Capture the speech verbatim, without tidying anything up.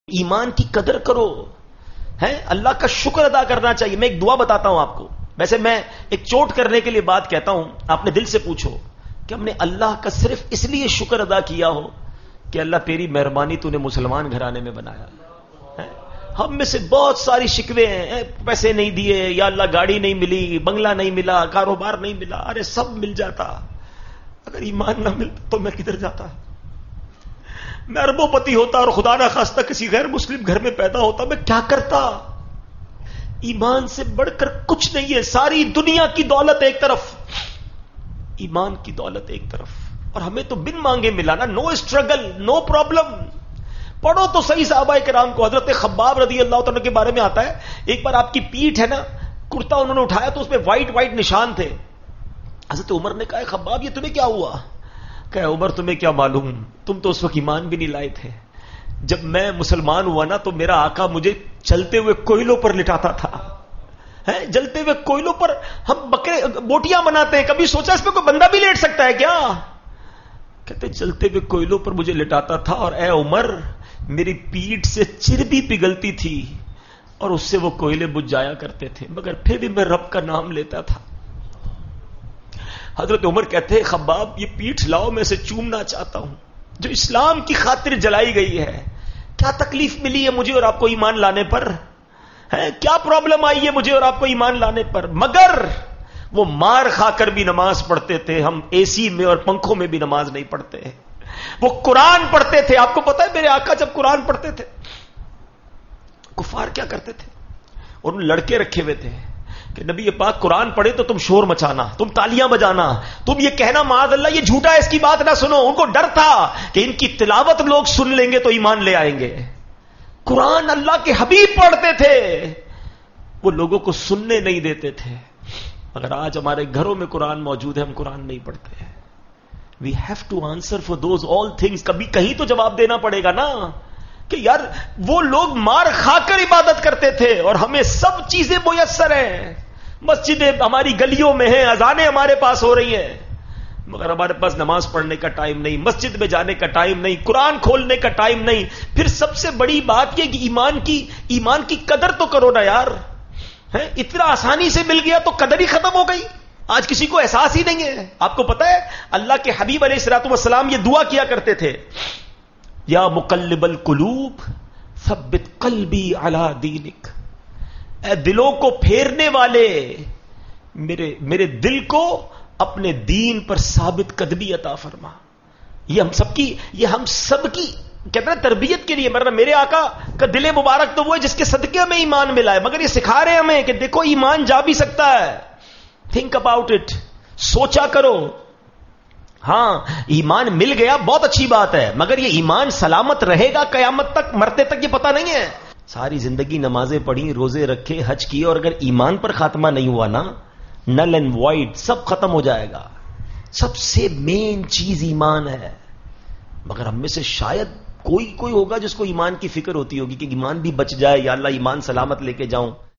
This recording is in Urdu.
ایمان کی قدر کرو، ہے اللہ کا شکر ادا کرنا چاہیے. میں ایک دعا بتاتا ہوں آپ کو. ویسے میں ایک چوٹ کرنے کے لیے بات کہتا ہوں، آپ نے دل سے پوچھو کہ ہم نے اللہ کا صرف اس لیے شکر ادا کیا ہو کہ اللہ تیری مہربانی تو نے مسلمان گھرانے میں بنایا. ہم میں سے بہت ساری شکوے ہیں، پیسے نہیں دیے، یا اللہ گاڑی نہیں ملی، بنگلہ نہیں ملا، کاروبار نہیں ملا. ارے سب مل جاتا، اگر ایمان نہ ملتا تو میں کدھر جاتا؟ میں اربوں پتی ہوتا اور خدا نہ خواستہ کسی غیر مسلم گھر میں پیدا ہوتا، میں کیا کرتا؟ ایمان سے بڑھ کر کچھ نہیں ہے. ساری دنیا کی دولت ایک طرف، ایمان کی دولت ایک طرف. اور ہمیں تو بن مانگے ملا نا. No struggle, no problem. پڑھو تو صحیح صحابہ کرام کو. حضرت خباب رضی اللہ تعالیٰ کے بارے میں آتا ہے، ایک بار آپ کی پیٹھ ہے نا، کرتا انہوں نے اٹھایا تو اس میں وائٹ وائٹ نشان تھے. حضرت عمر نے کہا خباب یہ تمہیں کیا ہوا؟ کہ عمر تمہیں کیا معلوم، تم تو اس وقت ایمان بھی نہیں لائے تھے. جب میں مسلمان ہوا نا تو میرا آقا مجھے چلتے ہوئے کوئلوں پر لٹاتا تھا. جلتے ہوئے کوئلوں پر ہم بکرے بوٹیاں بناتے ہیں، کبھی سوچا اس پہ کوئی بندہ بھی لیٹ سکتا ہے کیا؟ کہتے جلتے ہوئے کوئلوں پر مجھے لٹاتا تھا، اور اے عمر میری پیٹھ سے چربی پگھلتی تھی اور اس سے وہ کوئلے بجھ جایا کرتے تھے، مگر پھر بھی میں رب کا نام لیتا تھا. حضرت عمر کہتے ہیں خباب یہ پیٹھ لاؤ، میں اسے چومنا چاہتا ہوں جو اسلام کی خاطر جلائی گئی ہے. کیا تکلیف ملی ہے مجھے اور آپ کو ایمان لانے پر؟ ہے کیا پرابلم آئی ہے مجھے اور آپ کو ایمان لانے پر؟ مگر وہ مار کھا کر بھی نماز پڑھتے تھے، ہم اے سی میں اور پنکھوں میں بھی نماز نہیں پڑھتے. وہ قرآن پڑھتے تھے. آپ کو پتا ہے میرے آقا جب قرآن پڑھتے تھے کفار کیا کرتے تھے؟ اور لڑکے رکھے ہوئے تھے کہ نبی یہ پاک قرآن پڑھے تو تم شور مچانا، تم تالیاں بجانا، تم یہ کہنا معاذ اللہ یہ جھوٹا ہے، اس کی بات نہ سنو. ان کو ڈر تھا کہ ان کی تلاوت لوگ سن لیں گے تو ایمان لے آئیں گے. قرآن اللہ کے حبیب پڑھتے تھے، وہ لوگوں کو سننے نہیں دیتے تھے. اگر آج ہمارے گھروں میں قرآن موجود ہے، ہم قرآن نہیں پڑھتے. We have to answer for those all things. کبھی کہیں تو جواب دینا پڑے گا نا کہ یار وہ لوگ مار کھا کر عبادت کرتے تھے اور ہمیں سب چیزیں میسر ہیں. مسجدیں ہماری گلیوں میں ہیں، اذانیں ہمارے پاس ہو رہی ہیں، مگر ہمارے پاس نماز پڑھنے کا ٹائم نہیں، مسجد میں جانے کا ٹائم نہیں، قرآن کھولنے کا ٹائم نہیں. پھر سب سے بڑی بات یہ کہ ایمان کی ایمان کی قدر تو کرو نا یار. ہے اتنا آسانی سے مل گیا تو قدر ہی ختم ہو گئی. آج کسی کو احساس ہی نہیں ہے. آپ کو پتا ہے اللہ کے حبیب علیہ الصلوۃ والسلام یہ دعا کیا کرتے تھے، یا مقلب القلوب ثبت قلبی علی دینک. اے دلوں کو پھیرنے والے، میرے میرے دل کو اپنے دین پر ثابت قدمی عطا فرما. یہ ہم سب کی یہ ہم سب کی کہتے ہیں تربیت کے لیے. مطلب میرے آقا کا دل مبارک تو وہ ہے جس کے صدقے میں ایمان ملا ہے، مگر یہ سکھا رہے ہیں ہمیں کہ دیکھو ایمان جا بھی سکتا ہے. تھنک اباؤٹ اٹ، سوچا کرو. ہاں ایمان مل گیا بہت اچھی بات ہے، مگر یہ ایمان سلامت رہے گا قیامت تک، مرتے تک یہ پتہ نہیں ہے. ساری زندگی نمازیں پڑھی، روزے رکھے، حج کیے، اور اگر ایمان پر خاتمہ نہیں ہوا نا، نل اینڈ وائڈ سب ختم ہو جائے گا. سب سے مین چیز ایمان ہے. مگر ہم میں سے شاید کوئی کوئی ہوگا جس کو ایمان کی فکر ہوتی ہوگی کہ ایمان بھی بچ جائے، یا اللہ ایمان سلامت لے کے جاؤں.